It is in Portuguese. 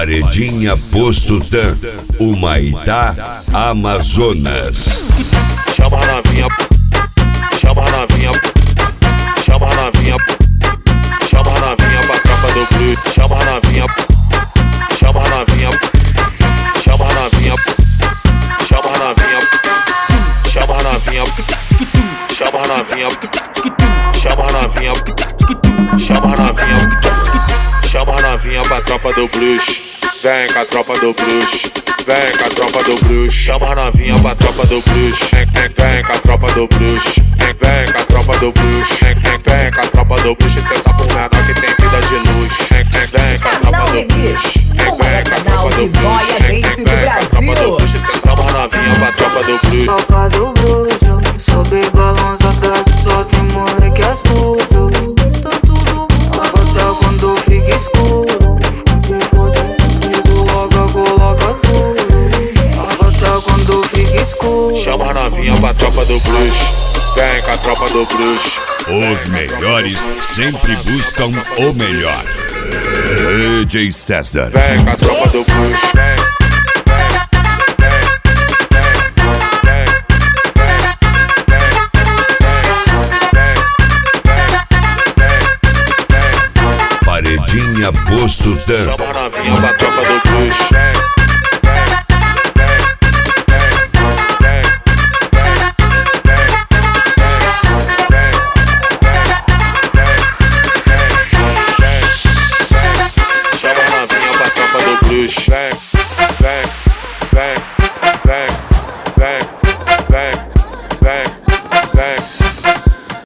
Paredinha Posto Tan, Humaitá, Amazonas. Chama a novinha, chama a novinha, chama a novinha, chama a novinha pra tropa do blues. Chama a novinha, chama a novinha, chama a novinha, chama a novinha, chama a novinha, chama a novinha, chama a novinha, chama a novinha, chama a novinha pra tropa do blues. Vem com a tropa do blues, vem com a tropa do blues. Chama a novinha pra tropa do blues. Vem com a tropa do blues, vem com a tropa do blues. Vem com a tropa do blues. Cê tá com menor que tem vida de luz. Vem com a tropa do blues, vem com a tropa do blues. Vem com a tropa do blues. Cê chama a novinha pra tropa do blues. Tropa do blues, sobe balançada que só tem moleque astuto. Tá tudo bom, até quando fica escuro. Chama a novinha pra tropa do blues. Vem com a tropa do blues. Os melhores sempre buscam o melhor. DJ César. Vem com a tropa do blues. Paredinha Posto Tan. Chama a novinha pra tropa do blues.